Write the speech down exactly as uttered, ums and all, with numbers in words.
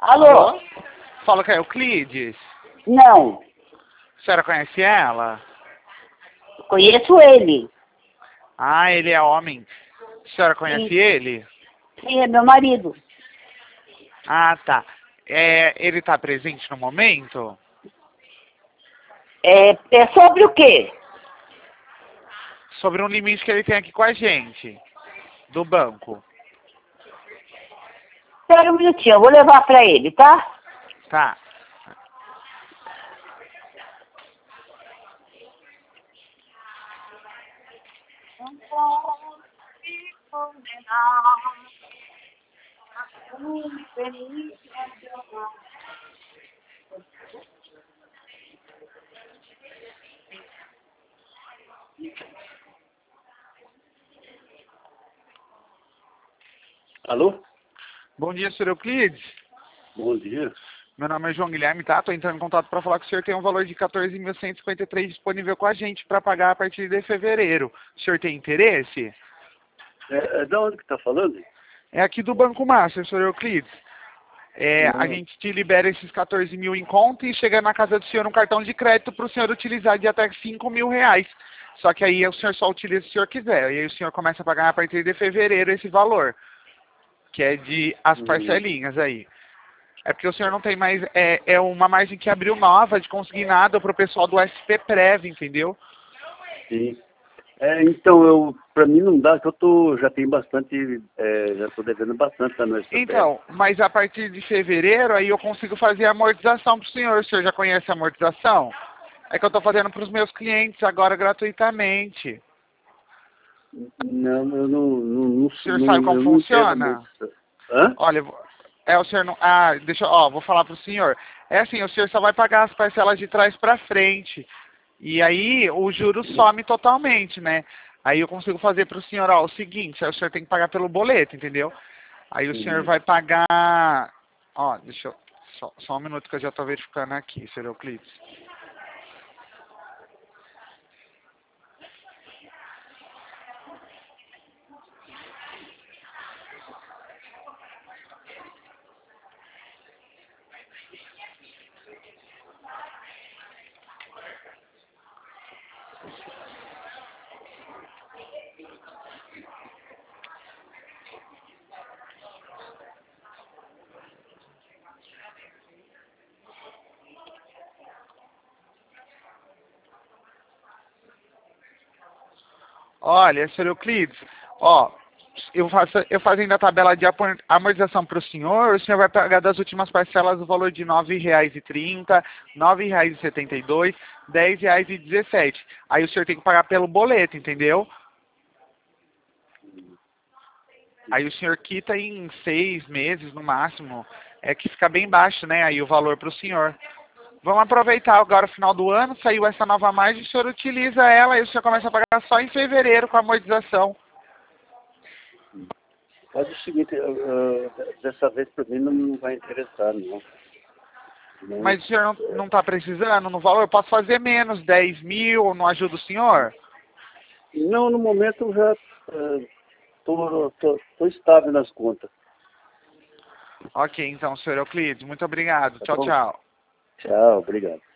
Alô? Alô? Fala que é Euclides. Não, A senhora conhece ela? conheço ele. Ah, ele é homem. A senhora conhece Sim. ele? Sim, é meu marido. Ah, tá. É, ele tá presente no momento? É, é sobre o quê? Sobre um limite que ele tem aqui com a gente, do banco. Espera um minutinho, eu vou levar pra ele, tá? Tá. Não posso me condenar a sua experiência de amar. Alô? Bom dia, senhor Euclides. Bom dia. Meu nome é João Guilherme, tá? Tô entrando em contato para falar que o senhor tem um valor de quatorze mil cento e cinquenta e três disponível com a gente para pagar a partir de fevereiro. O senhor tem interesse? É, é da onde que tá falando? É aqui do Banco Master, senhor Euclides. É, a Não. gente te libera esses quatorze mil em conta e chega na casa do senhor um cartão de crédito para o senhor utilizar de até cinco mil reais. Só que aí o senhor só utiliza se o senhor quiser. E aí o senhor começa a pagar a partir de fevereiro esse valor, que é de as Hum, parcelinhas aí. É porque o senhor não tem mais, é, é uma margem que abriu nova de conseguir nada para o pessoal do S P Prev, entendeu? sim. É, então, eu, pra mim não dá, que eu tô, já tenho bastante, é, já tô devendo bastante da nossa Então, mas a partir de fevereiro aí eu consigo fazer a amortização para o senhor. O senhor já conhece a amortização? É que eu estou fazendo para os meus clientes agora gratuitamente. Não, eu não, não, não, O senhor não, sabe como eu não entendo funciona? muito. Hã? Olha, é o senhor não. Ah, deixa eu. Ó, vou falar para o senhor. É assim, o senhor só vai pagar as parcelas de trás para frente. E aí o juro some totalmente, né? Aí eu consigo fazer para o senhor, ó, o seguinte, aí o senhor tem que pagar pelo boleto, entendeu? Aí o senhor Uhum. vai pagar. Ó, deixa eu. Só, só um minuto que eu já estou verificando aqui, senhor Euclides. Olha, senhor Euclides, ó, eu, faço, eu fazendo a tabela de apor- amortização para o senhor, o senhor vai pagar das últimas parcelas o valor de nove reais e trinta, nove reais e setenta e dois, dez reais e dezessete. Aí o senhor tem que pagar pelo boleto, entendeu? Aí o senhor quita em seis meses no máximo, é que fica bem baixo, né, aí o valor para o senhor. Vamos aproveitar agora o final do ano, saiu essa nova margem, o senhor utiliza ela e o senhor começa a pagar só em fevereiro com a amortização. Faz o seguinte, eu, eu, dessa vez pra mim não vai interessar, não. Não, Mas o senhor não está precisando no valor? Eu posso fazer menos, dez mil, não ajuda o senhor? não, no momento eu já eh, tô, tô, tô estável nas contas. Ok, então, senhor Euclides, muito obrigado. Tá Tchau, bom? tchau. Tchau, obrigado.